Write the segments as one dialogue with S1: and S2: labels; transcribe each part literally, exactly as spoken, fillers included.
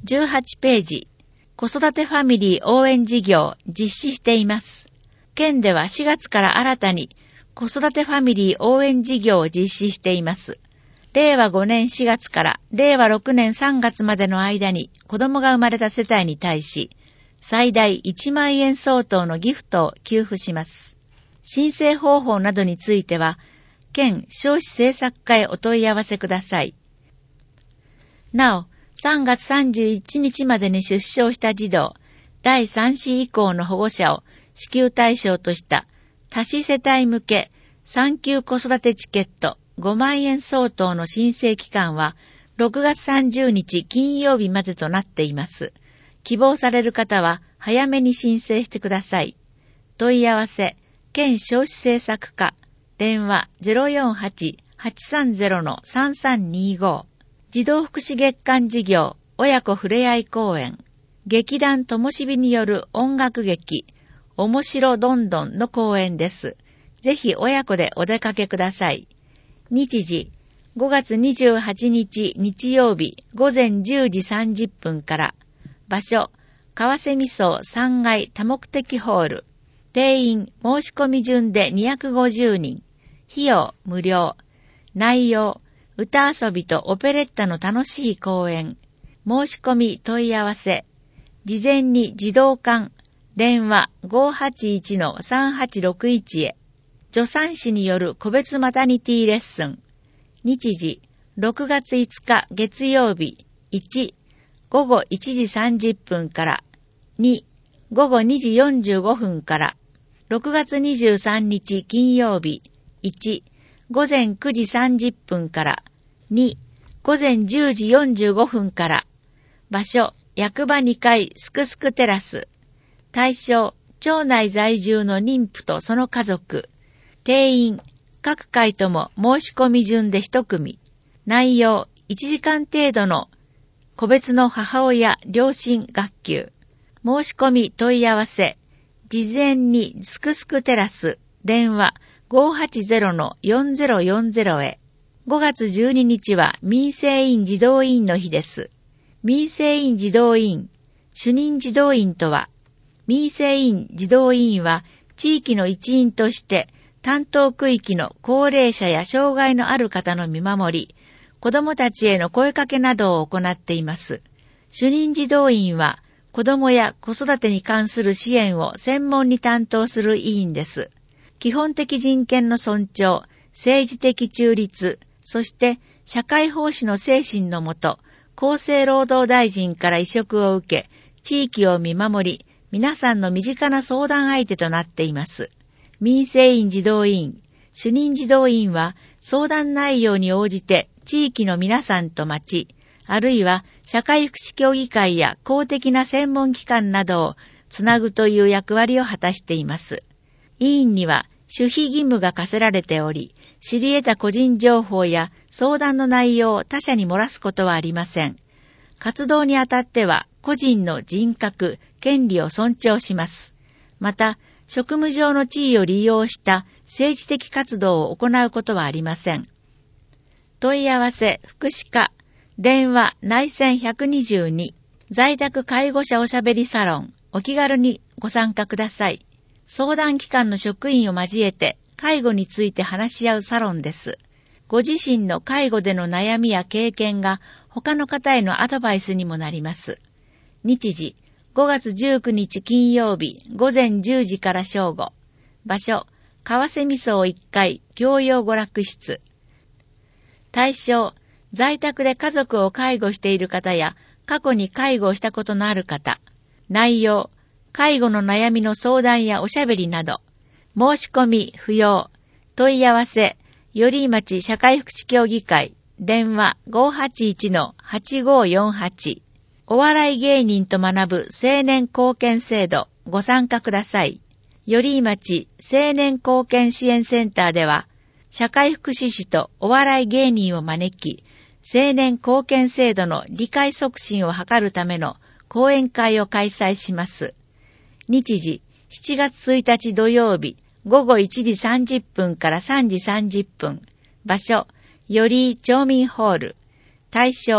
S1: じゅうはちページ、子育てファミリー応援事業実施しています。県ではしがつから新たに子育てファミリー応援事業を実施しています。れいわごねんしがつかられいわろくねんさんがつまでの間に子供が生まれた世帯に対し、最大いちまんえん相当のギフトを給付します。申請方法などについては、県少子政策課へお問い合わせください。なお、さんがつさんじゅういちにちまでに出生した児童、だいさん子以降の保護者を支給対象とした多子世帯向け産休子育てチケットごまんえん相当の申請期間はろくがつさんじゅうにち金曜日までとなっています。希望される方は早めに申請してください。問い合わせ、県少子政策課、電話 ゼロよんはち はちさんゼロ さんさんにご。児童福祉月間事業親子ふれあい公演、劇団ともしびによる音楽劇、おもしろどんどんの公演です。ぜひ親子でお出かけください。日時、ごがつにじゅうはちにち日曜日ごぜんじゅうじさんじゅっぷんから。場所、川瀬味噌さんがい多目的ホール。定員申し込み順でにひゃくごじゅうにん。費用無料。内容、歌遊びとオペレッタの楽しい公演。申し込み問い合わせ。事前に児童館、電話 ごーはちいち さんはちろくいち へ。助産師による個別マタニティレッスン。日時、ろくがついつか月曜日。いち、ごごいちじさんじゅっぷんから。に、ごごにじよんじゅうごふんから。ろくがつにじゅうさんにち金曜日。いち、ごぜんくじさんじゅっぷんから。に、ごぜんじゅうじよんじゅうごふんから。場所、役場にかいすくすくテラス。対象、町内在住の妊婦とその家族。定員、各回とも申し込み順で一組。内容、いちじかん程度の個別の母親両親学級。申し込み問い合わせ。事前にすくすくテラス、電話 ごーはちゼロ よんゼロよんゼロ へ。ごがつじゅうににちは民生委員児童委員の日です。民生委員児童委員、主任児童委員とは、民生委員児童委員は地域の一員として担当区域の高齢者や障害のある方の見守り、子どもたちへの声かけなどを行っています。主任児童委員は子どもや子育てに関する支援を専門に担当する委員です。基本的人権の尊重、政治的中立、そして社会奉仕の精神のもと、厚生労働大臣から委嘱を受け、地域を見守り、皆さんの身近な相談相手となっています。民生委員児童委員、主任児童委員は相談内容に応じて地域の皆さんと町、あるいは社会福祉協議会や公的な専門機関などをつなぐという役割を果たしています。委員には守秘義務が課せられており、知り得た個人情報や相談の内容を他者に漏らすことはありません。活動にあたっては個人の人格、権利を尊重します。また、職務上の地位を利用した政治的活動を行うことはありません。問い合わせ福祉課、電話内線ひゃくにじゅうに、在宅介護者おしゃべりサロン、お気軽にご参加ください。相談機関の職員を交えて介護について話し合うサロンです。ご自身の介護での悩みや経験が他の方へのアドバイスにもなります。日時、ごがつじゅうくにち金曜日ごぜんじゅうじから正午。場所、川瀬味噌いっかい教養娯楽室。対象、在宅で家族を介護している方や過去に介護をしたことのある方。内容、介護の悩みの相談やおしゃべりなど。申し込み不要。問い合わせ、寄居町社会福祉協議会。電話 ごーはちいち はちごーよんはち。お笑い芸人と学ぶ青年貢献制度、ご参加ください。寄居町青年貢献支援センターでは、社会福祉士とお笑い芸人を招き、青年貢献制度の理解促進を図るための講演会を開催します。日時、しちがつついたち土曜日、ごごいちじさんじゅっぷんからさんじさんじゅっぷん。場所、寄居町民ホール。対象、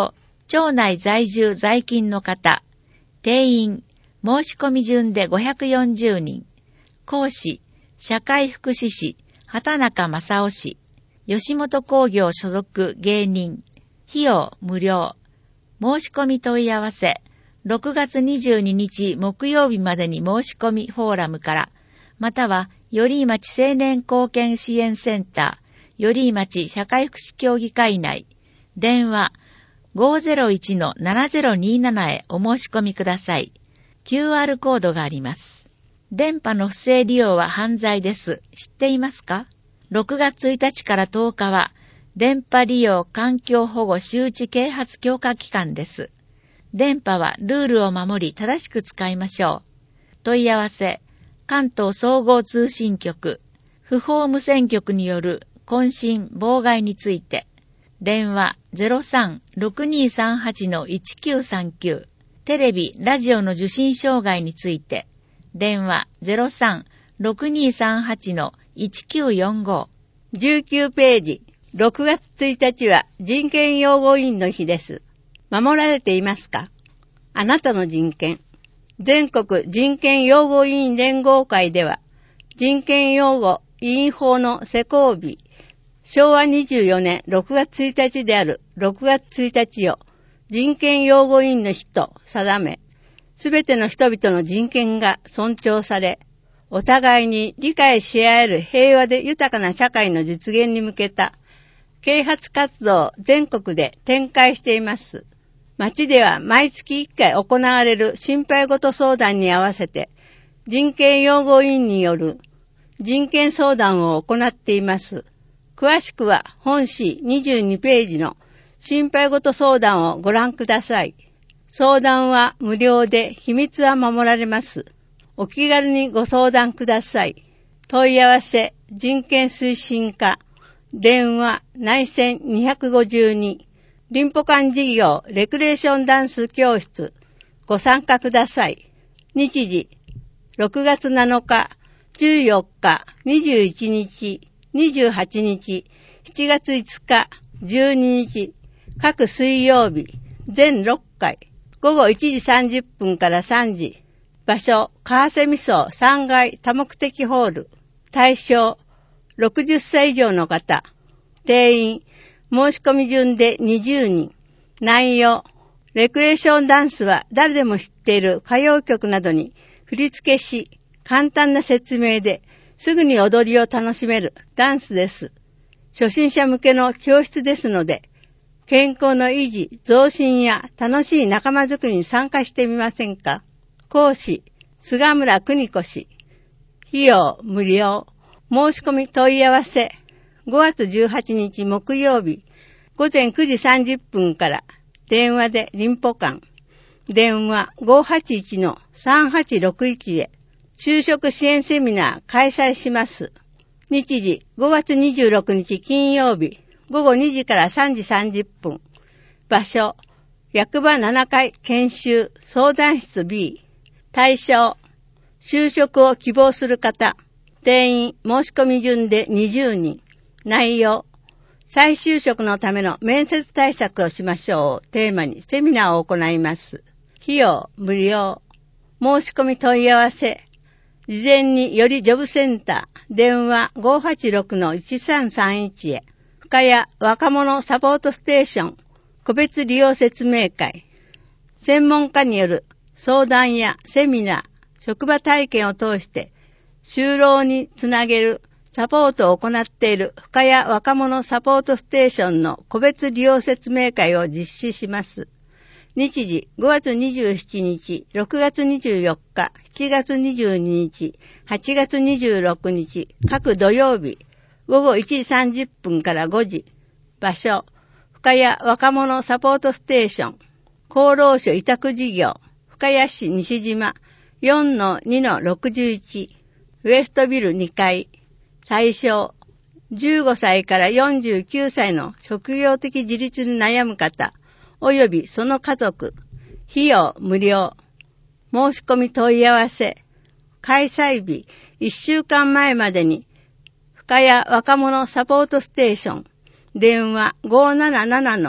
S1: 町内在住在勤の方、定員、申し込み順でごひゃくよんじゅうにん、講師、社会福祉士、畑中正夫氏、吉本興業所属芸人、費用無料、申し込み問い合わせ、ろくがつにじゅうににち木曜日までに申し込みフォーラムから、または、寄居町青年貢献支援センター、寄居町社会福祉協議会内、電話 ごーぜろいちのななぜろにーなな へお申し込みください。キューアール コードがあります。電波の不正利用は犯罪です。知っていますか？ろくがつついたちからとおかは、電波利用環境保護周知啓発強化期間です。電波はルールを守り正しく使いましょう。問い合わせ、関東総合通信局、不法無線局による混信妨害について、電話 ゼロさん ろくにーさんはち のいちきゅうさんきゅう、テレビ、ラジオの受信障害について、電話 ゼロさん ろくにーさんはち のいちきゅうよんご。
S2: じゅうきゅうページ、ろくがつついたちは人権擁護員の日です。守られていますか？あなたの人権。全国人権擁護委員連合会では、人権擁護委員法の施行日、しょうわにじゅうよねんろくがつついたちであるろくがつついたちを人権擁護委員の日と定め、すべての人々の人権が尊重され、お互いに理解し合える平和で豊かな社会の実現に向けた啓発活動を全国で展開しています。町では毎月いっかい行われる心配事相談に合わせて、人権擁護委員による人権相談を行っています。詳しくは本誌にじゅうにページの心配事相談をご覧ください。相談は無料で秘密は守られます。お気軽にご相談ください。問い合わせ人権推進課、電話内線にひゃくごじゅうに、リンポ館事業レクレーションダンス教室ご参加ください。日時ろくがつなのか、じゅうよっか、にじゅういちにち、にじゅうはちにち、しちがついつか、じゅうににち、各水曜日、全ろっかい、ごごいちじさんじゅっぷんからさんじ、場所、川瀬味噌さんがい多目的ホール、対象、ろくじゅっさい以上の方、定員、申し込み順でにじゅうにん。内容、レクレーションダンスは誰でも知っている歌謡曲などに振り付けし、簡単な説明ですぐに踊りを楽しめるダンスです。初心者向けの教室ですので、健康の維持、増進や楽しい仲間づくりに参加してみませんか？講師、菅村邦子氏。費用無料。申し込み問い合わせ。ごがつじゅうはちにち木曜日、ごぜんくじさんじゅっぷんから電話でリンポ館、電話 ごーはちいちのさんはちろくいち へ就職支援セミナー開催します。日時ごがつにじゅうろくにち金曜日、ごごにじからさんじさんじゅっぷん。場所、役場ななかい研修相談室 B。対象、就職を希望する方、定員申し込み順でにじゅうにん。内容、再就職のための面接対策をしましょうをテーマにセミナーを行います。費用無料。申し込み問い合わせ。事前によりジョブセンター、電話 ごーはちろくのいちさんさんいち へ。深谷若者サポートステーション、個別利用説明会。専門家による相談やセミナー、職場体験を通して就労につなげるサポートを行っている深谷若者サポートステーションの個別利用説明会を実施します。日時ごがつにじゅうしちにち、ろくがつにじゅうよっか、しちがつにじゅうににち、はちがつにじゅうろくにち、各土曜日、ごごいちじさんじゅっぷんからごじ。場所、深谷若者サポートステーション、厚労省委託事業、深谷市西島 よんのにのろくじゅういち、ウエストビルにかい。対象、じゅうごさいからよんじゅうきゅうさいの職業的自立に悩む方、及びその家族、費用無料。申し込み問い合わせ。開催日いっしゅうかんまえまでに、深谷若者サポートステーション、電話 ごーなななの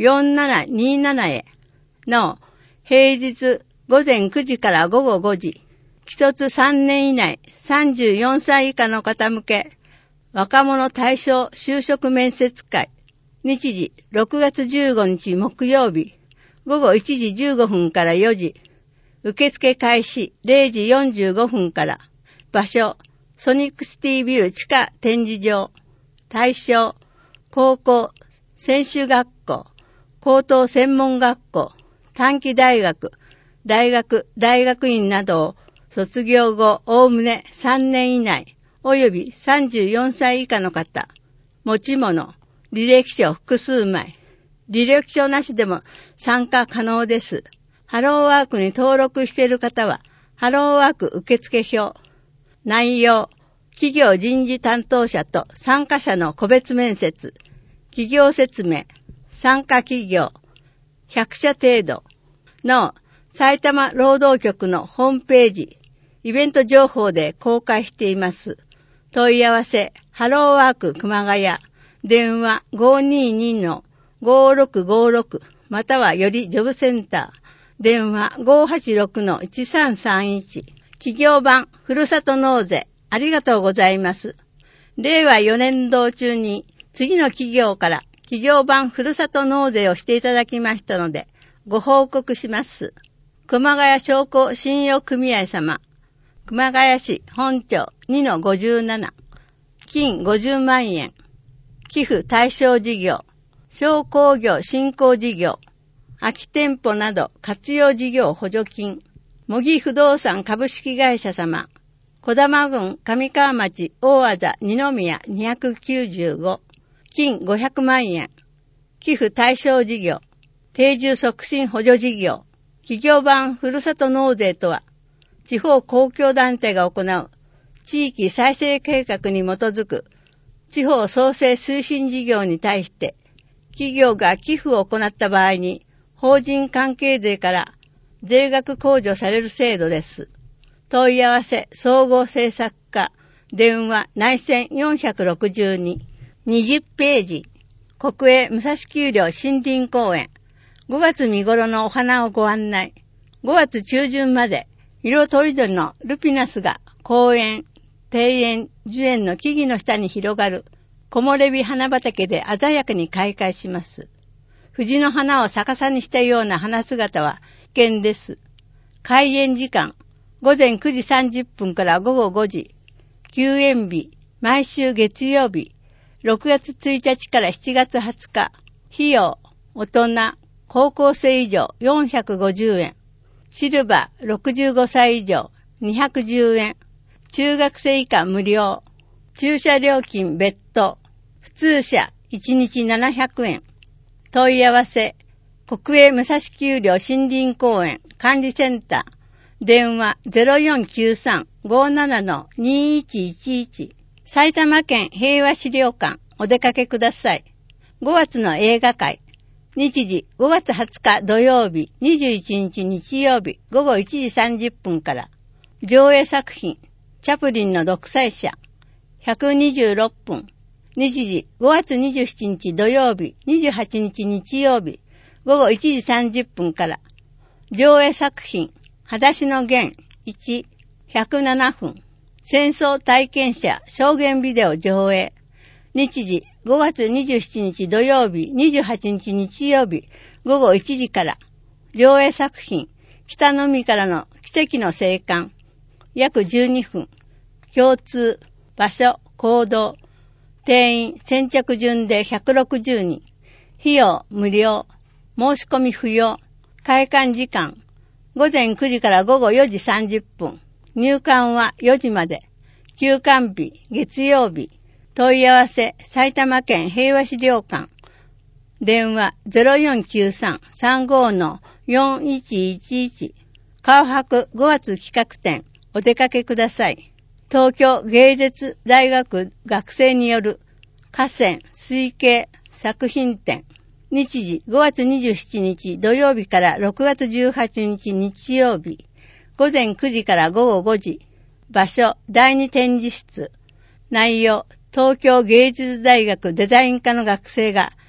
S2: よんななになな への平日午前くじから午後ごじ、既卒さんねん以内さんじゅうよんさい以下の方向け若者対象就職面接会、日時ろくがつじゅうごにち木曜日午後いちじじゅうごふんからよじ、受付開始れいじよんじゅうごふんから、場所ソニックシティビル地下展示場、対象高校、専修学校、高等専門学校、短期大学、大学、大学院などを卒業後おおむねさんねん以内及びさんじゅうよんさい以下の方、持ち物、履歴書複数枚、履歴書なしでも参加可能です。ハローワークに登録している方は、ハローワーク受付表、内容、企業人事担当者と参加者の個別面接、企業説明、参加企業、ひゃくしゃ程度の埼玉労働局のホームページ、イベント情報で公開しています。問い合わせ、ハローワーク熊谷、電話 ごーにーにー ごーろくごーろく またはよりジョブセンター、電話 ごーはちろく いちさんさんいち、企業版ふるさと納税、ありがとうございます。れいわよねん度中に次の企業から企業版ふるさと納税をしていただきましたので、ご報告します。熊谷商工信用組合様、熊谷市本町 にのごじゅうなな、金ごじゅうまんえん、寄付対象事業、小工業振興事業、空き店舗など活用事業補助金、模擬不動産株式会社様、小玉郡上川町大あざ二宮にひゃくきゅうじゅうご、金ごひゃくまんえん、寄付対象事業、定住促進補助事業、企業版ふるさと納税とは、地方公共団体が行う地域再生計画に基づく地方創生推進事業に対して、企業が寄付を行った場合に、法人関係税から税額控除される制度です。問い合わせ、総合政策課、電話、内線よんひゃくろくじゅうに、にじゅっページ、国営武蔵丘陵森林公園、ごがつ見頃のお花をご案内。ごがつ中旬まで、色とりどりのルピナスが公園、庭園、樹園の木々の下に広がる木漏れ日花畑で鮮やかに開花します。藤の花を逆さにしたような花姿は危険です。開園時間、ごぜんくじさんじゅっぷんからごごごじ。休園日、毎週月曜日、ろくがつついたちからしちがつはつか。費用、大人、高校生以上よんひゃくごじゅうえん。シルバーろくじゅうごさい以上にひゃくじゅうえん。中学生以下無料。駐車料金別途。普通車いちにちななひゃくえん。問い合わせ、国営武蔵丘陵森林公園管理センター、電話 ゼロよんきゅうさん ごーなな にいちいちいち、埼玉県平和資料館お出かけください。ごがつの映画会、日時ごがつはつか土曜日、にじゅういちにち日曜日ごごいちじさんじゅっぷんから、上映作品、チャプリンの独裁者、ひゃくにじゅうろっぷん、日時ごがつにじゅうしちにち土曜日、にじゅうはちにち日曜日、ごごいちじさんじゅっぷんから、上映作品、裸足の弦いち、ひゃくななふん、戦争体験者証言ビデオ上映、日時ごがつにじゅうしちにち土曜日、にじゅうはちにち日曜日、ごごいちじから、上映作品、北の海からの奇跡の生還、約じゅうにふん、共通、場所、行動、定員先着順でひゃくろくじゅうにん、費用無料、申し込み不要、開館時間、ごぜんくじからごごよじさんじゅっぷん、入館はよじまで、休館日、月曜日、問い合わせ、埼玉県平和資料館、電話 ゼロよんきゅうさん さんごのよんいちいちいち、川博ごがつ企画展、お出かけください。東京芸術大学学生による河川水系作品展。日時ごがつにじゅうしちにち土曜日からろくがつじゅうはちにち日曜日。ごぜんくじからごごごじ。場所だいに展示室。内容東京芸術大学デザイン科の学生が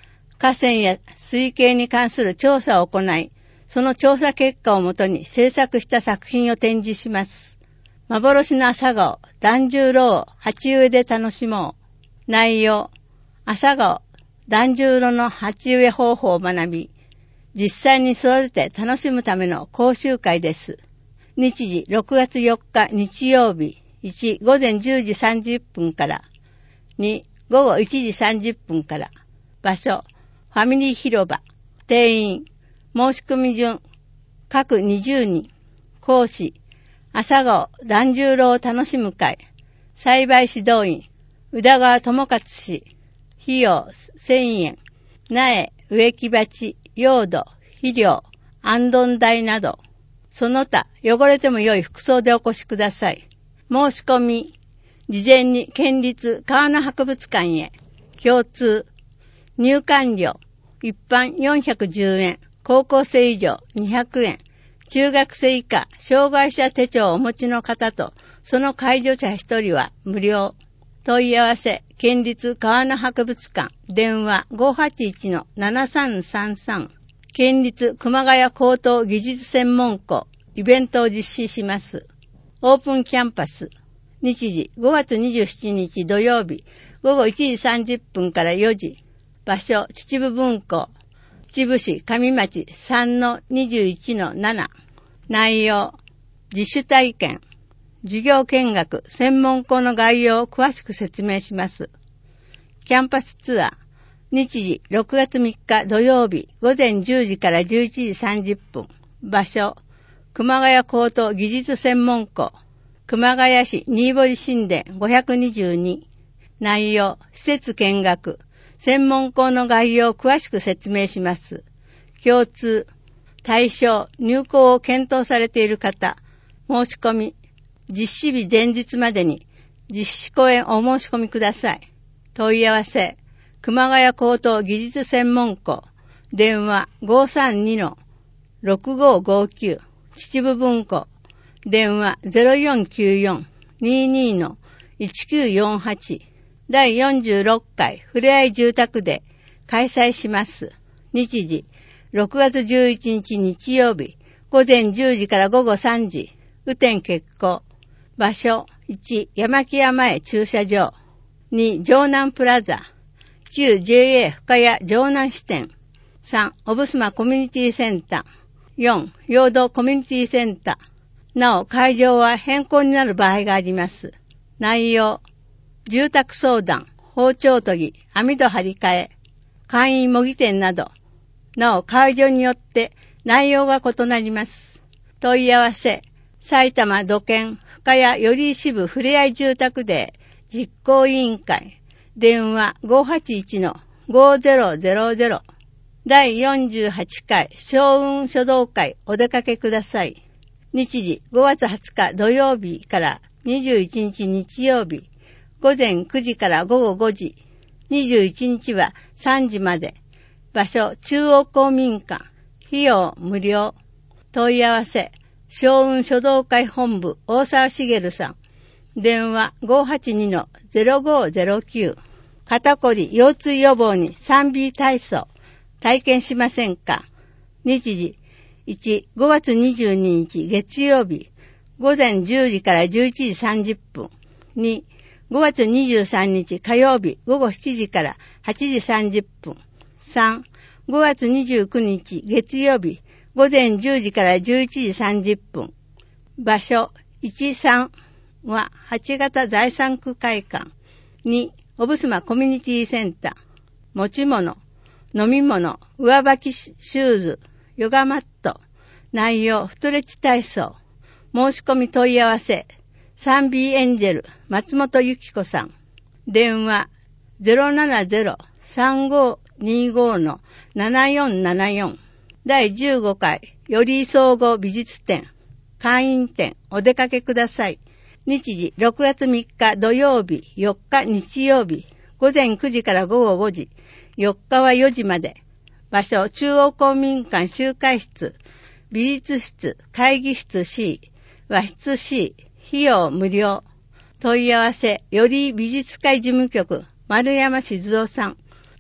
S2: 河川や水系に関する調査を行い、その調査結果をもとに制作した作品を展示します。幻の朝顔、團十郎を鉢植えで楽しもう。内容、朝顔、團十郎の鉢植え方法を学び、実際に育てて楽しむための講習会です。日時ろくがつよっか日曜日、いちごぜんじゅうじさんじゅっぷんから、にごごいちじさんじゅっぷんから、場所、ファミリー広場、定員、申し込み順、各にじゅうにん、講師、朝顔、團十郎を楽しむ会、栽培指導員、宇田川智勝氏、費用せんえん、苗、植木鉢、用土、肥料、行灯代など、その他汚れても良い服装でお越しください。申し込み、事前に県立川の博物館へ、共通、入館料、一般よんひゃくじゅうえん、高校生以上にひゃくえん、中学生以下、障害者手帳をお持ちの方と、その介助者一人は無料。問い合わせ、県立川の博物館、電話 ごはちいちのななさんさんさん、県立熊谷高等技術専門校、イベントを実施します。オープンキャンパス、日時ごがつにじゅうしちにち土曜日、ごごいちじさんじゅっぷんからよじ、場所、秩父分校、秩父市上町 さんのにじゅういちのなな、内容、自主体験、授業見学、専門校の概要を詳しく説明します。キャンパスツアー、日時ろくがつみっか土曜日、ごぜんじゅうじからじゅういちじさんじゅっぷん、場所、熊谷高等技術専門校、熊谷市新堀新田ごひゃくにじゅうに、内容、施設見学、専門校の概要を詳しく説明します。共通、対象、入校を検討されている方、申し込み、実施日前日までに実施講演お申し込みください。問い合わせ、熊谷高等技術専門校、電話 ごさんにのろくごごきゅう、秩父分校、電話 ゼロよんきゅうよん にじゅうにのいちきゅうよんはち、だいよんじゅうろっかいふれあい住宅で開催します。日時、ろくがつじゅういちにち日曜日、ごぜんじゅうじからごごさんじ、雨天決行。場所、いち、山木屋前駐車場。に、城南プラザ。旧 ジェーエー 深谷城南支店。さん、小布島コミュニティセンター。よん、陽動コミュニティセンター。なお、会場は変更になる場合があります。内容、住宅相談、包丁研ぎ、網戸張り替え、簡易模擬店など。なお、会場によって内容が異なります。問い合わせ、埼玉土建深谷寄居支部ふれあい住宅デー実行委員会、電話 ごはちいちのごぜろぜろぜろ、だいよんじゅうはちかい小雲書道会お出かけください。日時ごがつはつか土曜日からにじゅういちにち日曜日、ごぜんくじからごごごじ、にじゅういちにちはさんじまで。場所、中央公民館。費用無料。問い合わせ、小雲書道会本部大沢茂さん。電話 ごはちにのぜろごぜろきゅう。肩こり、腰椎予防に スリービー 体操。体験しませんか？日時、いち、ごがつにじゅうににち月曜日、ごぜんじゅうじからじゅういちじさんじゅっぷん。に、ごがつにじゅうさんにち火曜日ごごしちじからはちじさんじゅっぷん。さん、ごがつにじゅうくにち月曜日ごぜんじゅうじからじゅういちじさんじゅっぷん。場所いちさんははちがた財産区会館。に、小布島コミュニティセンター。持ち物、飲み物、上履きシューズ、ヨガマット。内容、ストレッチ体操。申し込み問い合わせ、スリービー エンジェル、松本由紀子さん。電話、ゼロななゼロ さんごにご のななよんななよん。だいじゅうごかい、より総合美術展、会員展、お出かけください。日時、ろくがつみっか土曜日、よっか日曜日、ごぜんくじからごごごじ、よっかはよじまで。場所、中央公民館集会室、美術室、会議室 C、和室 C、費用無料。問い合わせ、より美術会事務局、丸山静夫さん。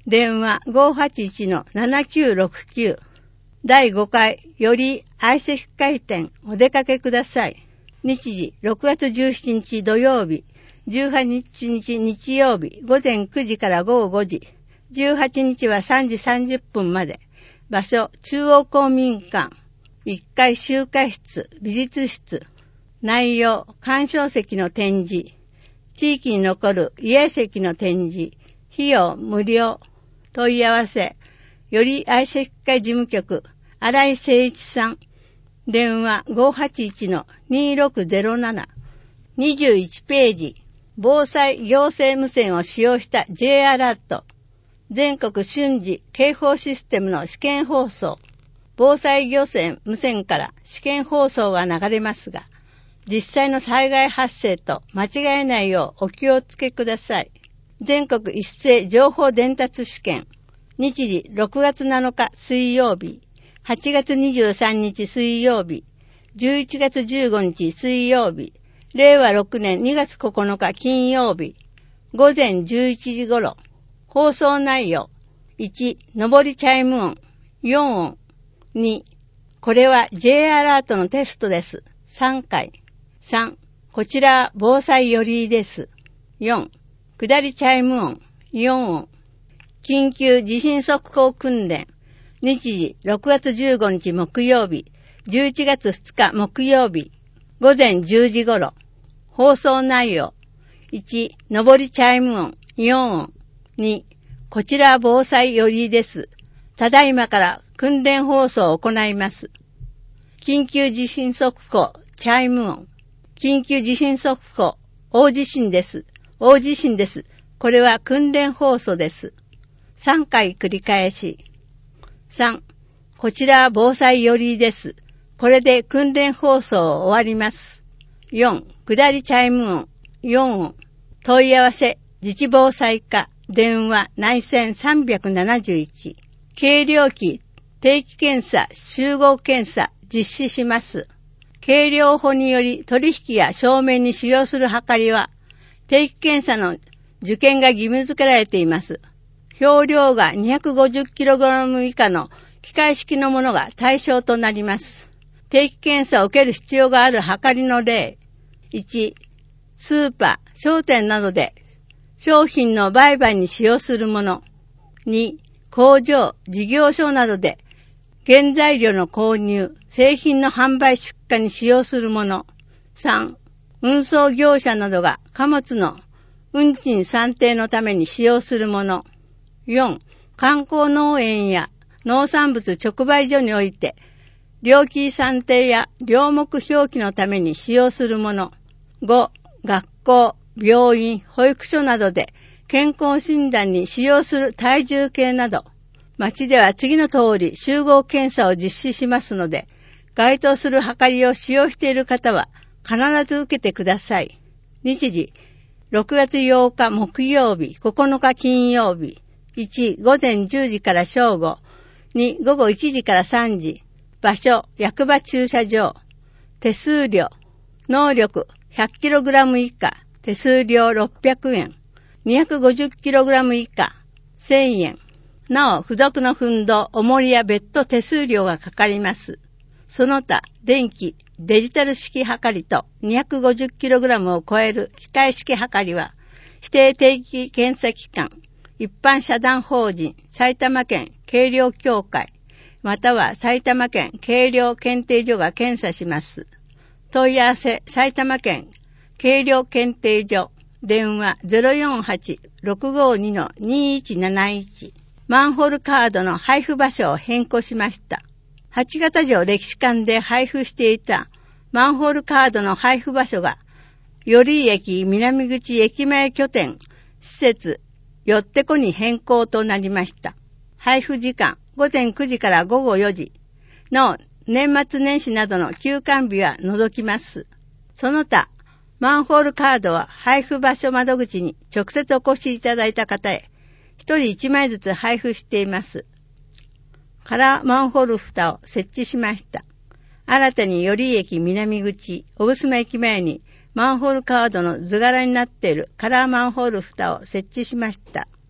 S2: 電話 ごーはちいちのななきゅうろくきゅう。だいごかいより愛石会展お出かけください。日時ろくがつじゅうしちにち土曜日、じゅうはちにち日曜日、午前くじから午後ごじ、じゅうはちにちはさんじさんじゅっぷんまで。場所、中央公民館、いっかい集会室、美術室。内容、鑑賞席の展示。地域に残る家石の展示。費用無料。問い合わせ、より愛石会事務局、新井誠一さん。電話 ごーはちいちのにーろくゼロなな。にじゅういちページ。防災行政無線を使用した J アラート。全国瞬時警報システムの試験放送。防災行政無線から試験放送が流れますが、実際の災害発生と間違えないようお気をつけください。全国一斉情報伝達試験。日時ろくがつなのか水曜日、はちがつにじゅうさんにち水曜日、じゅういちがつじゅうごにち水曜日、れいわろくねんにがつここのか金曜日、午前じゅういちじ頃。放送内容。いち、上りチャイム音。よん音。に、これは J アラートのテストです。さんかい。さん、こちらは防災よりです。よん、下りチャイム音。よん音。緊急地震速報訓練。日時ろくがつじゅうごにち木曜日、じゅういちがつふつか木曜日、午前じゅうじ頃。放送内容。いち、上りチャイム音。よん音。に、こちらは防災よりです。ただいまから訓練放送を行います。緊急地震速報、チャイム音。緊急地震速報、大地震です。大地震です。これは訓練放送です。さんかい繰り返し。さん、こちらは防災よりです。これで訓練放送を終わります。よん、下りチャイム音。よん音。問い合わせ、自治防災課。電話内線さんびゃくななじゅういち。計量器定期検査集合検査実施します。計量法により取引や証明に使用する計りは定期検査の受験が義務付けられています。表量が にひゃくごじゅっキログラム 以下の機械式のものが対象となります。定期検査を受ける必要がある計りの例。いち、スーパー、商店などで商品の売買に使用するもの。に、工場、事業所などで原材料の購入、製品の販売出荷に使用するもの。さん、運送業者などが貨物の運賃算定のために使用するもの。よん、観光農園や農産物直売所において料金算定や量目表記のために使用するもの。ご、学校、病院、保育所などで健康診断に使用する体重計など、町では次の通り集合検査を実施しますので、該当する計りを使用している方は必ず受けてください。日時、ろくがつようか木曜日、ここのか金曜日。いち、午前じゅうじから正午。に、午後いちじからさんじ。場所、役場駐車場。手数料、能力 ひゃくキログラム 以下。手数料ろっぴゃくえん。にひゃくごじゅっキログラム 以下。せんえん。なお、付属の奮闘、重りや別途手数料がかかります。その他、電気、デジタル式計りと にひゃくごじゅっキログラム を超える機械式計りは、指定定期検査機関、一般社団法人、埼玉県計量協会、または埼玉県計量検定所が検査します。問い合わせ、埼玉県計量検定所、電話 ゼロよんはち ろくごに にいちなないち。マンホールカードの配布場所を変更しました。八形城歴史館で配布していたマンホールカードの配布場所が、寄居駅南口駅前拠点施設よってこに変更となりました。配布時間ごぜんくじからごごよじ。なお、年末年始などの休館日は除きます。その他、マンホールカードは配布場所窓口に直接お越しいただいた方へ、一人一枚ずつ配布しています。カラーマンホール蓋を設置しました。新たに寄居駅南口、小楠駅前にマンホールカードの図柄になっているカラーマンホール蓋を設置しました。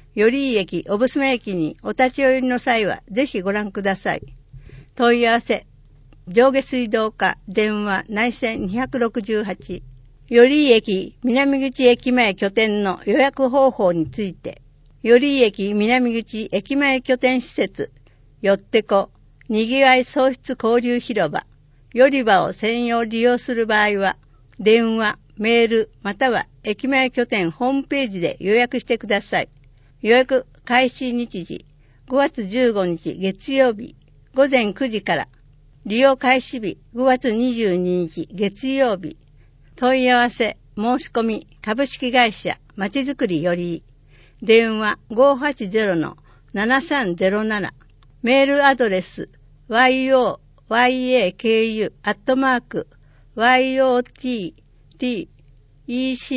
S2: 寄居駅、小布施駅にお立ち寄りの際はぜひご覧ください。問い合わせ、上下水道課、電話、内線にひゃくろくじゅうはち。寄居駅、南口駅前拠点の予約方法について、寄居駅、南口駅前拠点施設、よってこ、にぎわい創出交流広場、より場を専用利用する場合は、電話、メール、または駅前拠点ホームページで予約してください。予約開始日時、ごがつじゅうごにち月曜日、ごぜんくじから、利用開始日、ごがつにじゅうににち月曜日、問い合わせ、申し込み、株式会社、まちづくりより、電話 ごーはちゼロのななさんゼロなな、メールアドレス、ヨヤク アットマーク、ヨットエコ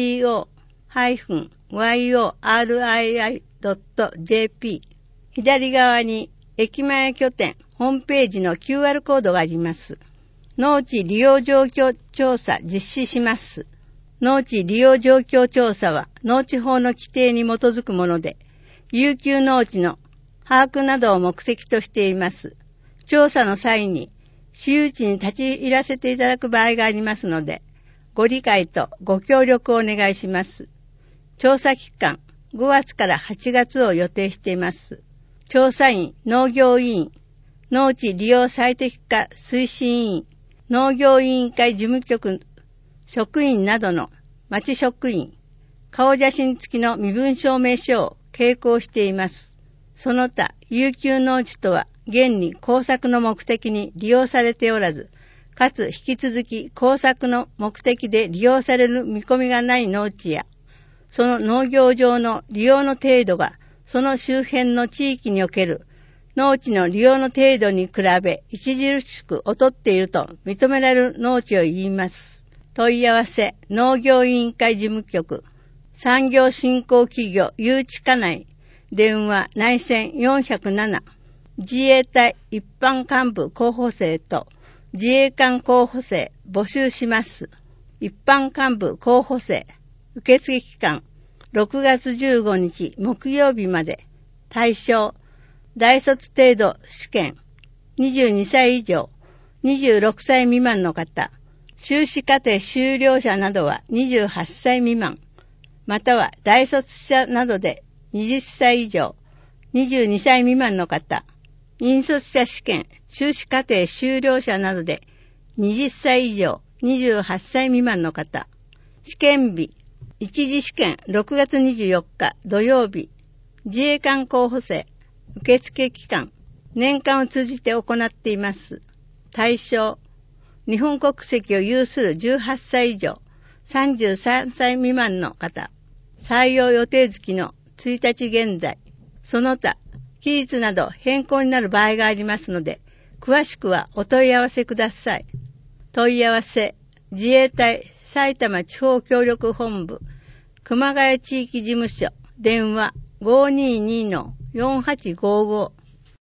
S2: ヨー ドット ジェーピー、左側に駅前拠点ホームページの キューアール コードがあります。農地利用状況調査実施します。農地利用状況調査は農地法の規定に基づくもので、遊休農地の把握などを目的としています。調査の際に私有地に立ち入らせていただく場合がありますので、ご理解とご協力をお願いします。調査期間、ごがつからはちがつを予定しています。調査員、農業委員、農地利用最適化推進委員、農業委員会事務局職員などの町職員、顔写真付きの身分証明書を携行しています。その他、遊休農地とは現に耕作の目的に利用されておらず、かつ引き続き耕作の目的で利用される見込みがない農地や、その農業上の利用の程度がその周辺の地域における農地の利用の程度に比べ著しく劣っていると認められる農地を言います。問い合わせ、農業委員会事務局、産業振興企業誘致課内、電話内線よんひゃくなな、自衛隊一般幹部候補生と自衛官候補生募集します。一般幹部候補生、受付期間、ろくがつじゅうごにち木曜日まで。対象、大卒程度試験、にじゅうにさい以上、にじゅうろくさい未満の方、修士課程修了者などはにじゅうはっさい未満、または大卒者などではたち以上、にじゅうにさい未満の方、引率者試験、修士課程修了者などではたち以上、にじゅうはっさい未満の方、試験日、一次試験ろくがつにじゅうよっか土曜日、自衛官候補生、受付期間、年間を通じて行っています。対象、日本国籍を有するじゅうはっさい以上、さんじゅうさんさい未満の方、採用予定月のついたち現在、その他、期日など変更になる場合がありますので、詳しくはお問い合わせください。問い合わせ、自衛隊埼玉地方協力本部、熊谷地域事務所、電話 ごーにーにーのよんはちごーごー